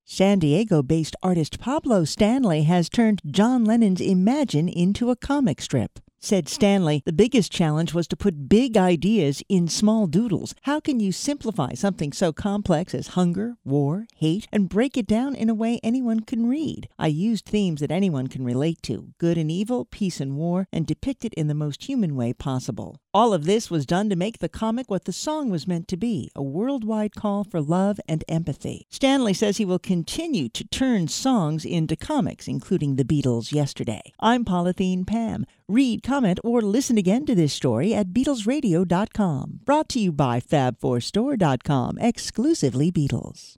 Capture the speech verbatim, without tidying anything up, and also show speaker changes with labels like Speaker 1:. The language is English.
Speaker 1: San Diego-based artist Pablo Stanley has turned John Lennon's Imagine into a comic strip. Said Stanley, the biggest challenge was to put big ideas in small doodles. How can you simplify something so complex as hunger, war, hate, and break it down in a way anyone can read? I used themes that anyone can relate to, good and evil, peace and war, and depict it in the most human way possible. All of this was done to make the comic what the song was meant to be, a worldwide call for love and empathy. Stanley says he will continue to turn songs into comics, including The Beatles' Yesterday. I'm Polythene Pam. Read, comment, or listen again to this story at Beatles Radio dot com. Brought to you by Fab four Store dot com, exclusively Beatles.